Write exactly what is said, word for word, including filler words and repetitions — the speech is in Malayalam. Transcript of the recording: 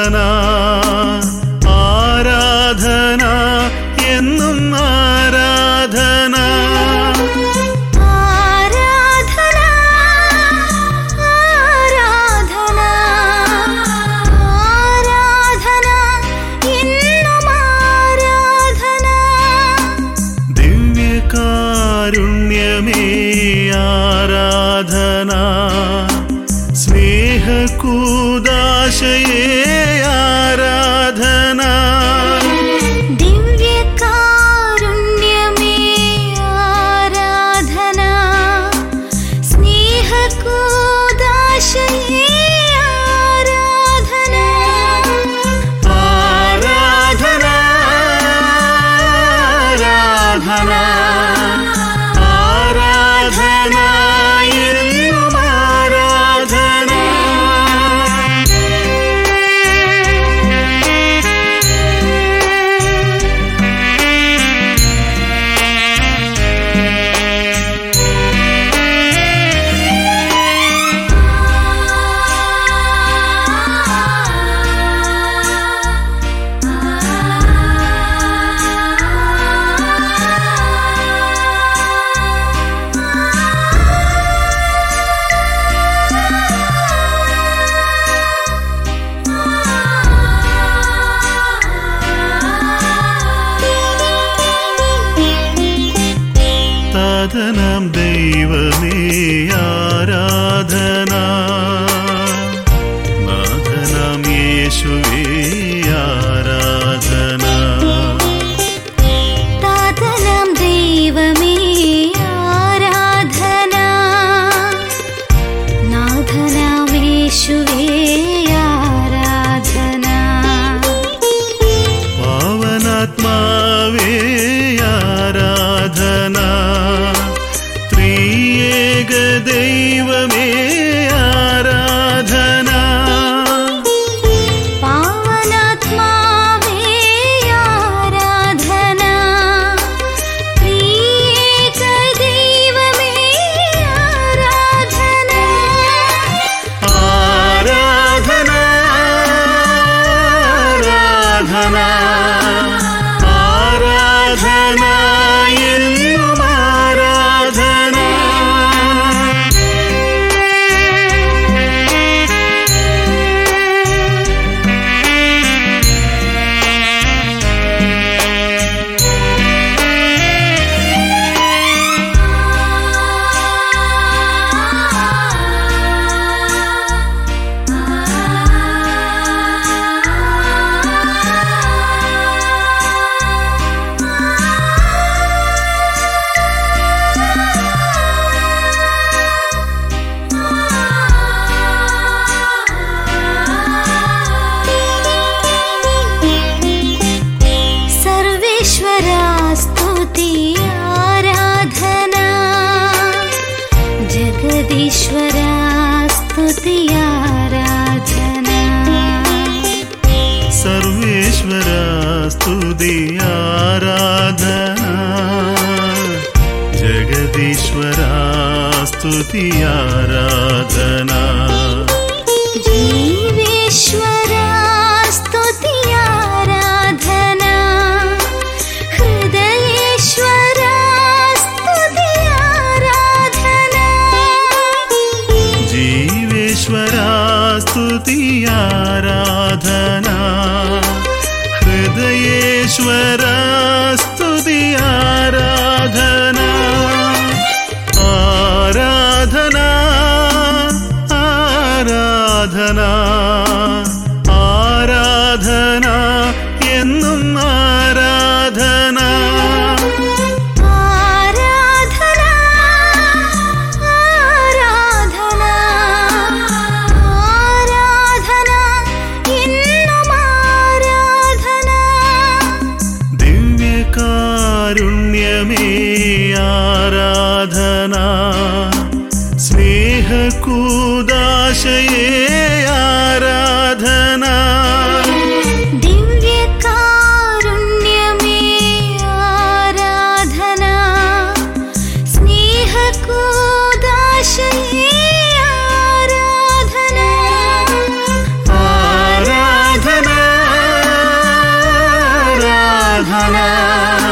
ആരാധന എന്നും ആരാധന ആരാധന ആരാധന ആരാധന എന്നും ആരാധന ദിവ്യകാരുണ്യമേ ആരാധന സ്നേഹകൂദാശയേ ആരാധന ദിവ്യകാരുണ്യമേ ആരാധന സ്നേഹകൂദാശയേ ആരാധന ആരാധന ആരാധന ആരാധന എന്നും ആരാധന നാഥനാം ദൈവമേ ആരാധന നാഥനാം യേശുവേ ആരാധന നാഥനാം ദൈവമേ ആരാധന നാഥനാം യേശുവേ ആരാധന പാവനാത്മാവേ ആരാധന ത്രിയേക ദൈവമേ ആരാധന പാവനാത്മാവേ ആരാധന ത്രിയേക ദൈവമേ ആരാധന ആരാധന ആരാധന ആരാധന എന്നും ആരാധന സർവേശ്വരാ സ്തുതി ആരാധന ജഗദീശ്വരാ സ്തുതി ആരാധന സർവേശ്വര സ്തുതി ആരാധന ജഗദീശ്വര സ്തുതി ആരാധന ജീവേശ്വരാ സ്തുതി ആരാധന ഹൃദയേശ്വരാ സ്തുതി ആരാധന ജീവേശ്വര സ്തുതി ആരാധന ഹൃദയേശ്വര സ്തുതി ആരാധന ആരാധന ആരാധന ആരാധന എന്നും ആരാധന ആരാധന ആരാധന ആരാധന എന്നും ആരാധന ദിവ്യകാരുണ്യമേ ആരാധന സ്നേഹകൂദാശയേ ആരാധന ദിവ്യകാരുണ്യമേ ആരാധന സ്നേഹകൂദാശയേ ആരാധന ആരാധന ആരാധന